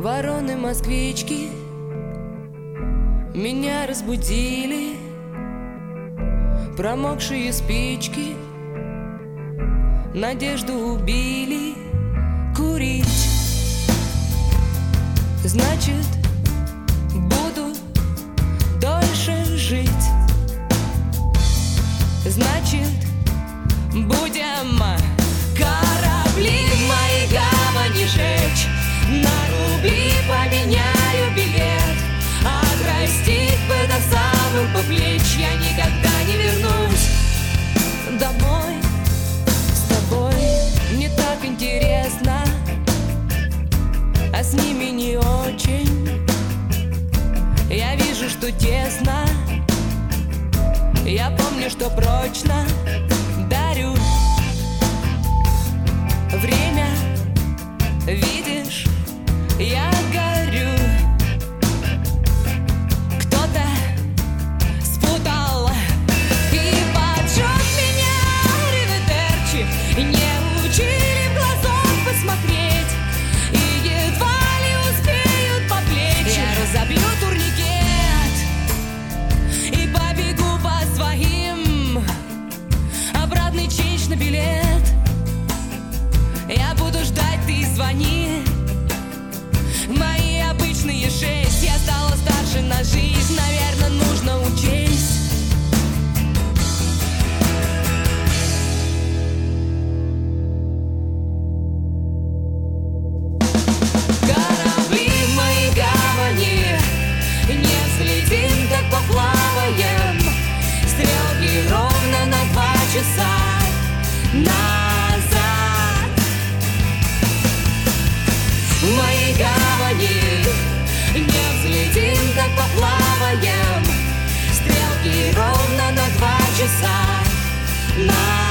Вороны-москвички меня разбудили, промокшие спички надежду убили. Курить, значит, буду дольше жить. Значит, будем корабли в моей гавани жечь. На рубли поменяю билет, отрастить бы до самых по плеч. Я никогда не вернусь домой с тобой. Мне так интересно, а с ними не очень. Я вижу, что тесно, я помню, что прочно дарю время. Видишь, я горю. Кто-то спутал и поджег меня риведерчи. Не учили в глазок посмотреть, и едва ли успеют по плечи. Я разобью турникет и побегу по своим. Обратный ченч на билет. Я буду ждать, ты звони. Мои обычные 6. Я стала старше на жизнь, наверное, нужно учесть. Корабли в моей гавани, не взлетим, так поплаваем. Стрелки ровно на 2 часа назад. В моей гавани не взлетим, так поплаваем. Стрелки ровно на 2 часа назад.